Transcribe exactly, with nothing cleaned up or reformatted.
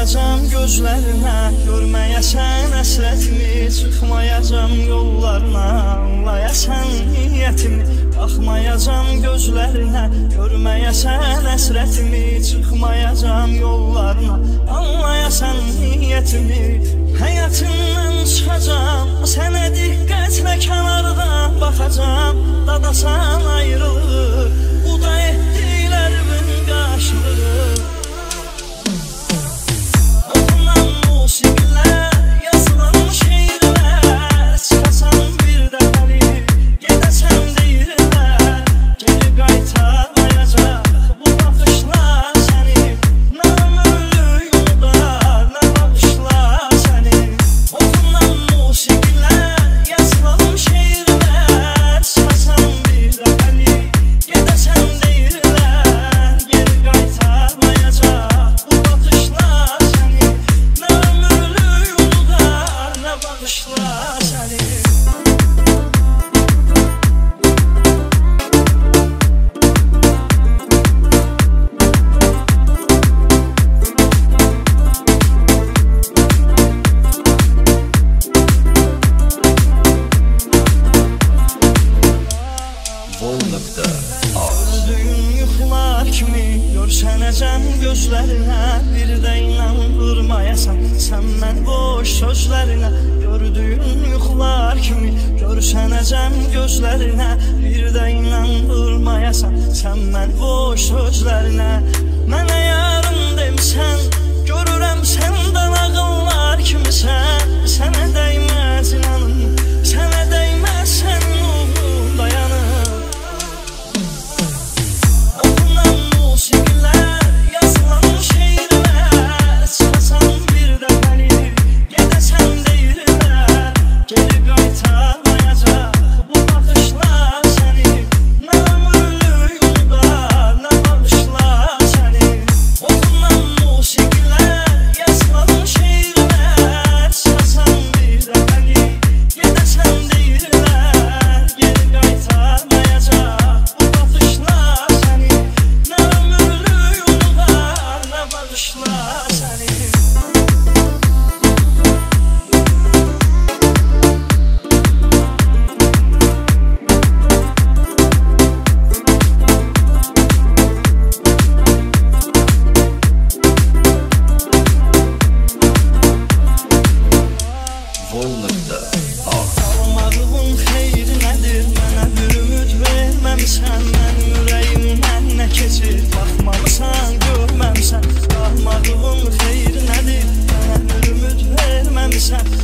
Baxmayacam gözlərinə, görməyəsən əsrətimi. Çıxmayacam yollarına, anlayəsən niyyətimi. Baxmayacam gözlərinə, görməyəsən əsrətimi. Çıxmayacam yollarına, anlayasan niyyətimi. Həyatından çıxacam, sənə diqqətlə kənardan baxacam. Dadasan ayrılığı, bu da etdiklərimin qarşılığı. Oxunan musiqilər, yazılan şeirlər, çıxasan bir dəfəli, gedəsən deyirlər. Geri qaytarmayacaq bu baxışlar səni. Nə ömürlük yollar, nə baxışlar səni. Oxunan musiqilər, yazılan şeirlər, çıxasan bir dəfəli, gedəsən deyirlər. Geri qaytarmayacaq bu baxışlar səni. Nə ömürlük yollar, nə baxışlar səni. Gördüyün yuxular kimi görsənəcəm gözlərinə. Bir də inandırmayasan sən mən boş sözlərinə. Gördüyün yuxular kimi görsənəcəm gözlərinə. Bir də inandırmayasan sən mən boş sözlərinə. Mənə yarın demsən, görürəm səndən ağıllar kimisən. Sənə dəyməz inanım, sənə dəyməz sənin uğrun dayanır. Oxunan musiqilər, yazılan şeirlər, çıxasan bir dəfəli, gedəsən deyirlər. Geri qaytarmayacaq bu baxışlar səni. Nə ömürlük yollar, nə baxışlar səni. Oxunan musiqilər, yazılan şeirlər, çıxasan bir dəfəli, gedəsən deyirlər. Geri qaytarmayacaq bu baxışlar səni. Nə ömürlük yollar, nə baxışlar səni. Almağımın xeyri nədir? Mənə bir ümid verməmsən. Mənim ürəyimdən nə keçir? Baxmamısan, görməmsən. Almağımın xeyri nədir? Mənə bir ümid verməmsən.